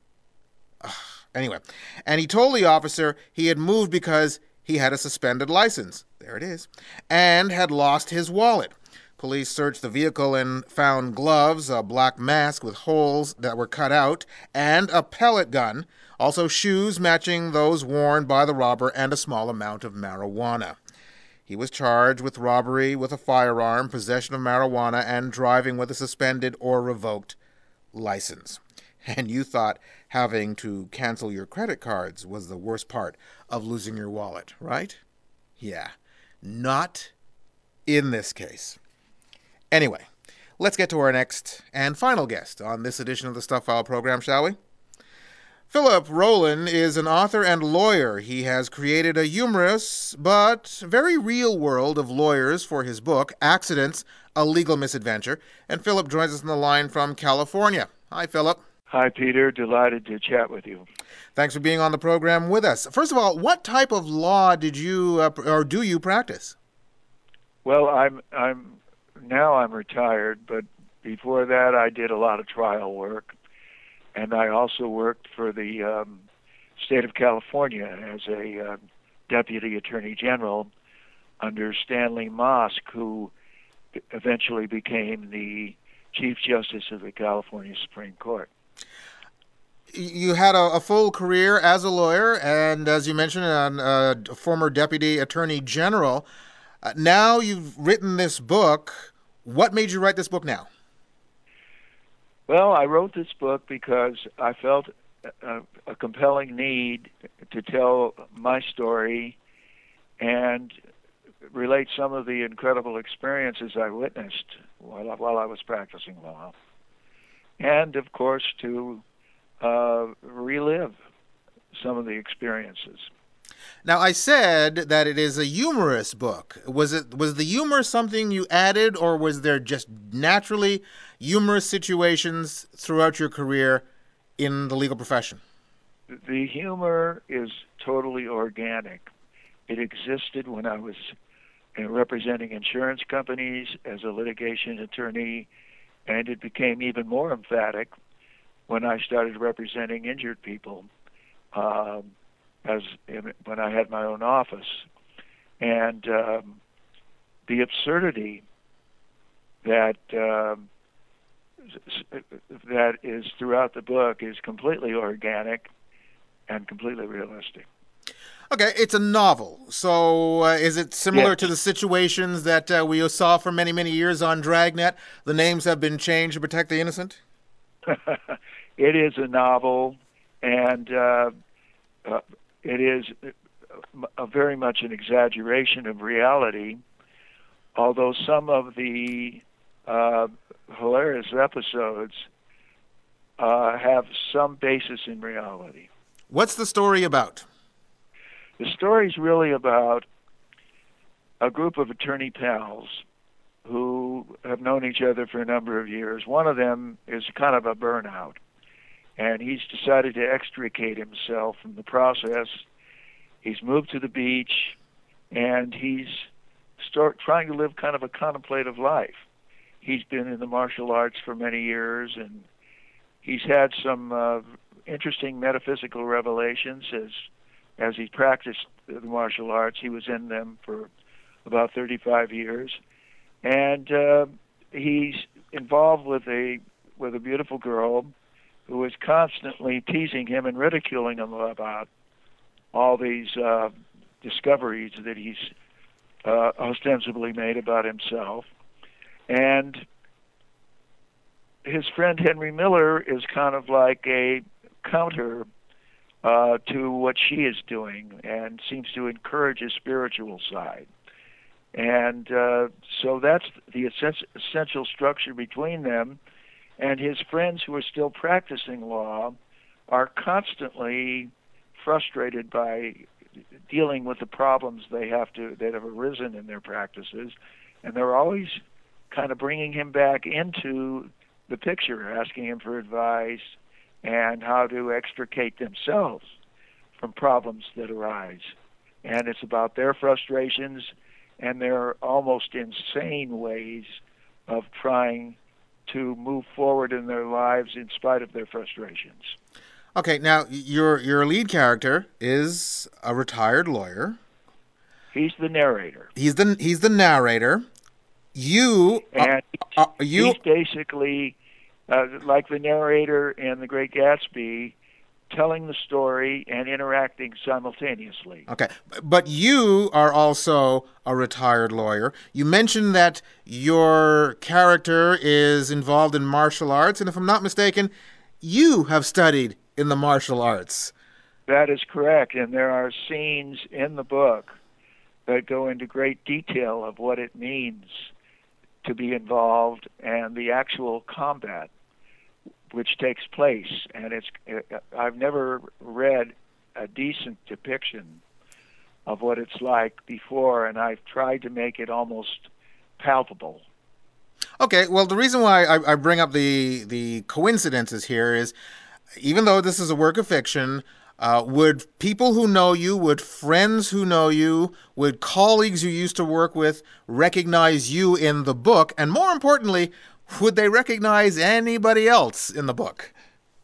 Ugh. Anyway, and he told the officer he had moved because he had a suspended license. There it is. And had lost his wallet. Police searched the vehicle and found gloves, a black mask with holes that were cut out, and a pellet gun. Also shoes matching those worn by the robber, and a small amount of marijuana. He was charged with robbery with a firearm, possession of marijuana, and driving with a suspended or revoked license. And you thought having to cancel your credit cards was the worst part of losing your wallet, right? Yeah, not in this case. Anyway, let's get to our next and final guest on this edition of the Stuff File program, shall we? Philip Rowland is an author and lawyer. He has created a humorous but very real world of lawyers for his book, Accidents, A Legal Misadventure. And Philip joins us on the line from California. Hi, Philip. Hi, Peter. Delighted to chat with you. Thanks for being on the program with us. First of all, what type of law did you uh, or do you practice? Well, I'm I'm now I'm retired, but before that I did a lot of trial work. And I also worked for the um, state of California as a uh, deputy attorney general under Stanley Mosk, who eventually became the Chief Justice of the California Supreme Court. You had a, a full career as a lawyer, and as you mentioned, a, a former deputy attorney general. Uh, now you've written this book. What made you write this book now? Well, I wrote this book because I felt a, a compelling need to tell my story and relate some of the incredible experiences I witnessed while I, while I was practicing law. And, of course, to uh, relive some of the experiences. Now, I said that it is a humorous book. Was it was the humor something you added, or was there just naturally humorous situations throughout your career in the legal profession? The humor is totally organic. It existed when I was representing insurance companies as a litigation attorney, and it became even more emphatic when I started representing injured people um, as when I had my own office. And um, the absurdity that um, that is throughout the book is completely organic and completely realistic. Okay, it's a novel. So uh, is it similar Yes. to the situations that uh, we saw for many, many years on Dragnet? The names have been changed to protect the innocent? It is a novel, and uh, uh, it is a very much an exaggeration of reality, although some of the uh, hilarious episodes uh, have some basis in reality. What's the story about? The story is really about a group of attorney pals who have known each other for a number of years. One of them is kind of a burnout, and he's decided to extricate himself from the process. He's moved to the beach, and he's start trying to live kind of a contemplative life. He's been in the martial arts for many years, and he's had some uh, interesting metaphysical revelations as as he practiced the martial arts. He was in them for about thirty-five years, and uh, he's involved with a with a beautiful girl who is constantly teasing him and ridiculing him about all these uh, discoveries that he's uh, ostensibly made about himself. And his friend Henry Miller is kind of like a counter uh, to what she is doing, and seems to encourage his spiritual side. And uh, so that's the essen- essential structure between them. And his friends who are still practicing law are constantly frustrated by dealing with the problems they have to that have arisen in their practices, and they're always kind of bringing him back into the picture, asking him for advice and how to extricate themselves from problems that arise. And it's about their frustrations and their almost insane ways of trying to move forward in their lives in spite of their frustrations. Okay, now your your lead character is a retired lawyer. He's the narrator. He's the he's the narrator. You and uh, uh, you he's basically uh, like the narrator in The Great Gatsby, telling the story and interacting simultaneously. Okay, but you are also a retired lawyer. You mentioned that your character is involved in martial arts, and if I'm not mistaken, you have studied in the martial arts. That is correct, and there are scenes in the book that go into great detail of what it means to be involved and the actual combat which takes place. And it's I've never read a decent depiction of what it's like before, and I've tried to make it almost palpable. Okay, well, the reason why I, I bring up the the coincidences here is, even though this is a work of fiction, uh, would people who know you, would friends who know you, would colleagues you used to work with recognize you in the book? And more importantly, would they recognize anybody else in the book?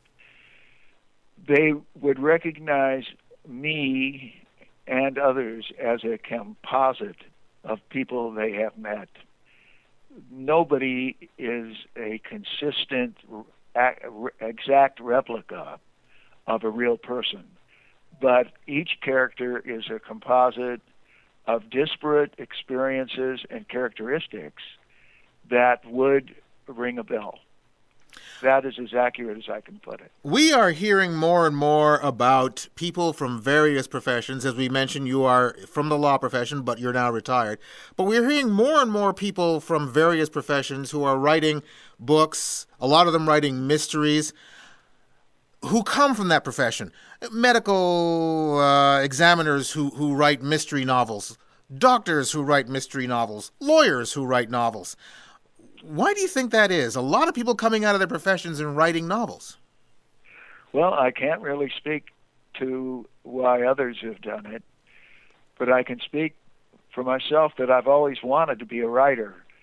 They would recognize me and others as a composite of people they have met. Nobody is a consistent, exact replica of a real person, but each character is a composite of disparate experiences and characteristics that would ring a bell. That is as accurate as I can put it. We are hearing more and more about people from various professions. As we mentioned, you are from the law profession, but you're now retired. But we're hearing more and more people from various professions who are writing books, a lot of them writing mysteries, who come from that profession. Medical uh, examiners who, who write mystery novels, doctors who write mystery novels, lawyers who write novels. Why do you think that is? A lot of people coming out of their professions and writing novels. Well, I can't really speak to why others have done it, but I can speak for myself that I've always wanted to be a writer.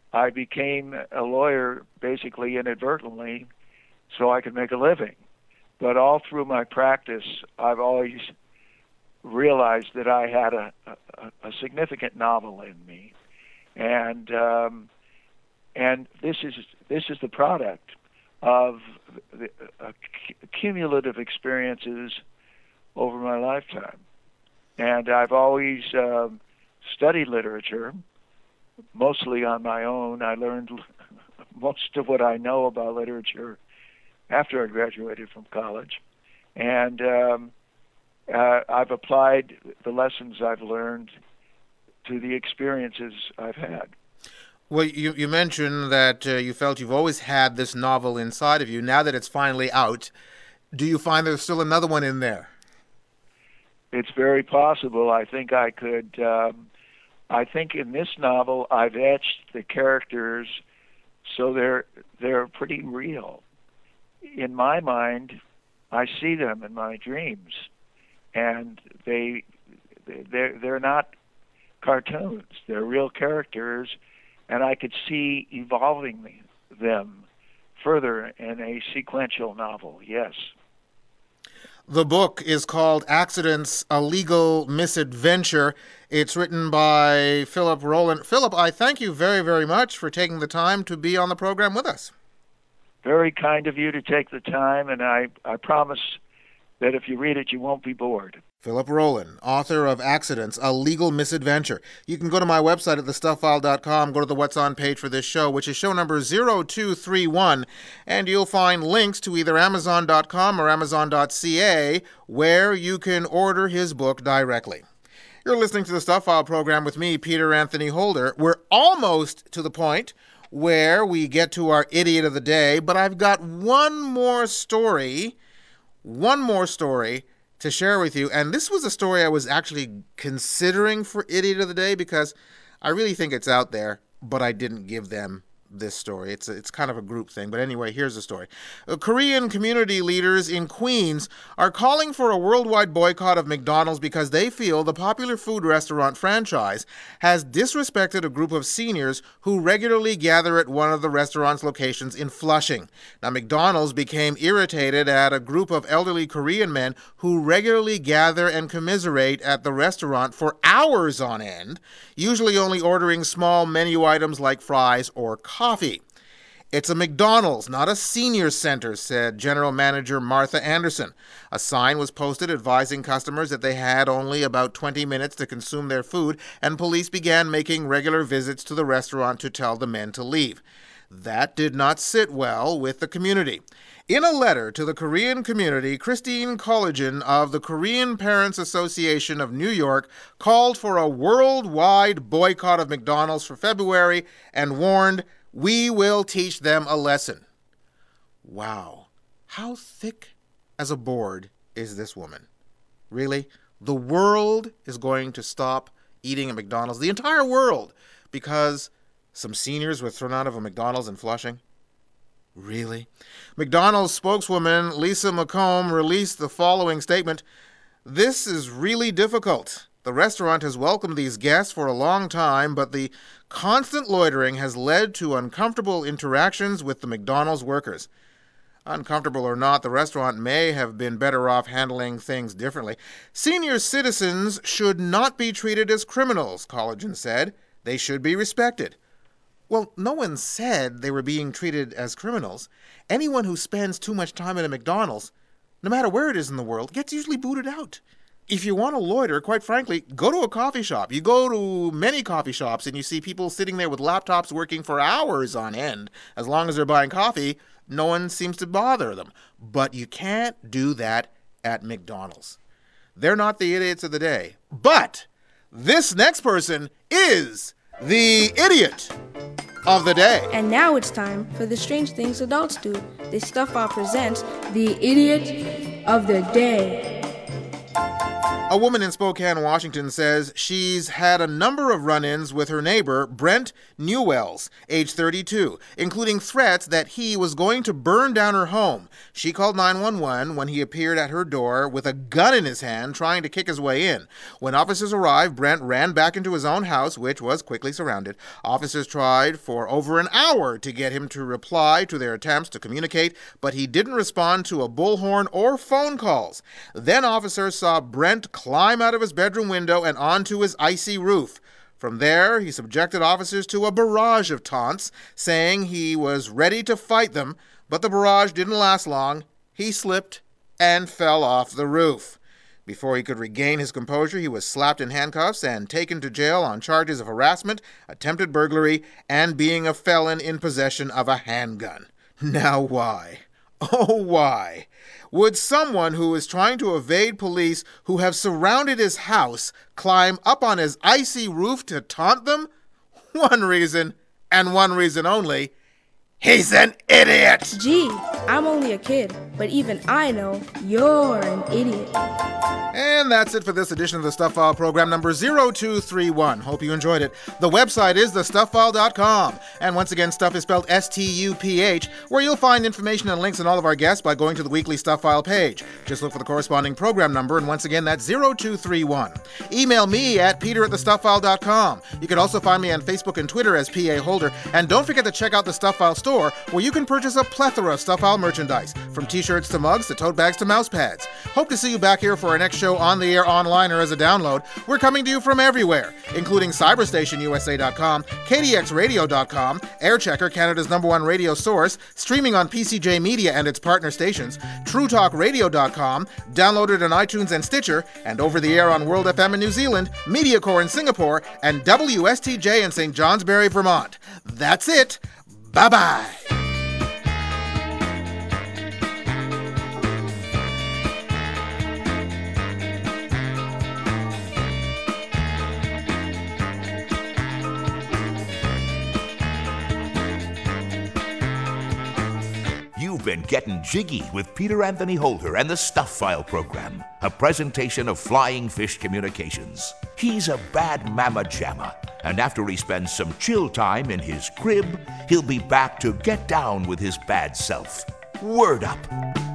I became a lawyer basically inadvertently so I could make a living. But all through my practice, I've always realized that I had a, a, a significant novel in me. And um, and this is this is the product of the, uh, cumulative experiences over my lifetime. And I've always um, studied literature, mostly on my own. I learned most of what I know about literature after I graduated from college. And um, uh, I've applied the lessons I've learned to the experiences I've had. Well, you, you mentioned that uh, you felt you've always had this novel inside of you. Now that it's finally out, do you find there's still another one in there? It's very possible. I think I could... Um, I think in this novel, I've etched the characters so they're they're pretty real. In my mind, I see them in my dreams, and they they're they're not cartoons. They're real characters, and I could see evolving them further in a sequential novel. Yes. The book is called Accidents: A Legal Misadventure. It's written by Philip Rowland. Philip, I thank you very, very much for taking the time to be on the program with us. Very kind of you to take the time, and I, I promise that if you read it, you won't be bored. Philip Rowland, author of Accidents: A Legal Misadventure. You can go to my website at the stuff file dot com, go to the What's On page for this show, which is show number zero two three one, and you'll find links to either amazon dot com or amazon dot c a, where you can order his book directly. You're listening to the Stuff File program with me, Peter Anthony Holder. We're almost to the point where we get to our Idiot of the Day, but I've got one more story, one more story to share with you. And this was a story I was actually considering for Idiot of the Day because I really think it's out there, but I didn't give them this story. It's a, it's kind of a group thing. But anyway, here's the story. Uh, Korean community leaders in Queens are calling for a worldwide boycott of McDonald's because they feel the popular food restaurant franchise has disrespected a group of seniors who regularly gather at one of the restaurant's locations in Flushing. Now, McDonald's became irritated at a group of elderly Korean men who regularly gather and commiserate at the restaurant for hours on end, usually only ordering small menu items like fries or coffee. It's a McDonald's, not a senior center, said General Manager Martha Anderson. A sign was posted advising customers that they had only about twenty minutes to consume their food, and police began making regular visits to the restaurant to tell the men to leave. That did not sit well with the community. In a letter to the Korean community, Christine Colligan of the Korean Parents Association of New York called for a worldwide boycott of McDonald's for February and warned, "We will teach them a lesson." Wow. How thick as a board is this woman? Really? The world is going to stop eating at McDonald's, the entire world, because some seniors were thrown out of a McDonald's in Flushing? Really? McDonald's spokeswoman Lisa McComb released the following statement. "This is really difficult. The restaurant has welcomed these guests for a long time, but the constant loitering has led to uncomfortable interactions with the McDonald's workers." Uncomfortable or not, the restaurant may have been better off handling things differently. "Senior citizens should not be treated as criminals," Colligan said. "They should be respected." Well, no one said they were being treated as criminals. Anyone who spends too much time at a McDonald's, no matter where it is in the world, gets usually booted out. If you want to loiter, quite frankly, go to a coffee shop. You go to many coffee shops and you see people sitting there with laptops working for hours on end. As long as they're buying coffee, no one seems to bother them. But you can't do that at McDonald's. They're not the idiots of the day. But this next person is the idiot of the day. And now it's time for the Strange Things Adults Do. The Stuff File presents the Idiot of the Day. A woman in Spokane, Washington says she's had a number of run-ins with her neighbor, Brent Newells, age thirty-two, including threats that he was going to burn down her home. She called nine one one when he appeared at her door with a gun in his hand, trying to kick his way in. When officers arrived, Brent ran back into his own house, which was quickly surrounded. Officers tried for over an hour to get him to reply to their attempts to communicate, but he didn't respond to a bullhorn or phone calls. Then officers saw Brent climb out of his bedroom window and onto his icy roof. From there, he subjected officers to a barrage of taunts, saying he was ready to fight them, but the barrage didn't last long. He slipped and fell off the roof. Before he could regain his composure, he was slapped in handcuffs and taken to jail on charges of harassment, attempted burglary, and being a felon in possession of a handgun. Now why? Oh, why? Would someone who is trying to evade police who have surrounded his house climb up on his icy roof to taunt them? One reason, and one reason only. He's an idiot! Gee, I'm only a kid, but even I know you're an idiot. And that's it for this edition of the Stuff File program number zero two three one. Hope you enjoyed it. The website is the stuff file dot com. And once again, stuff is spelled S T U P H, where you'll find information and links on all of our guests by going to the weekly Stuff File page. Just look for the corresponding program number, and once again, that's zero two three one. Email me at peter at the stuff file dot com. You can also find me on Facebook and Twitter as P A Holder. And don't forget to check out the Stuff File store, where you can purchase a plethora of Stuff File merchandise, from t-shirts to mugs to tote bags to mouse pads. Hope to see you back here for our next show on the air, online, or as a download. We're coming to you from everywhere, including cyberstation U S A dot com, K D X radio dot com, Airchecker, Canada's number one radio source, streaming on P C J Media and its partner stations, true talk radio dot com, downloaded on iTunes and Stitcher, and over the air on World F M in New Zealand, MediaCore in Singapore, and W S T J in Saint Johnsbury, Vermont. That's it. Bye-bye. You've been getting jiggy with Peter Anthony Holder and the Stuff File program, a presentation of Flying Fish Communications. He's a bad mamma jamma, and after he spends some chill time in his crib, he'll be back to get down with his bad self. Word up.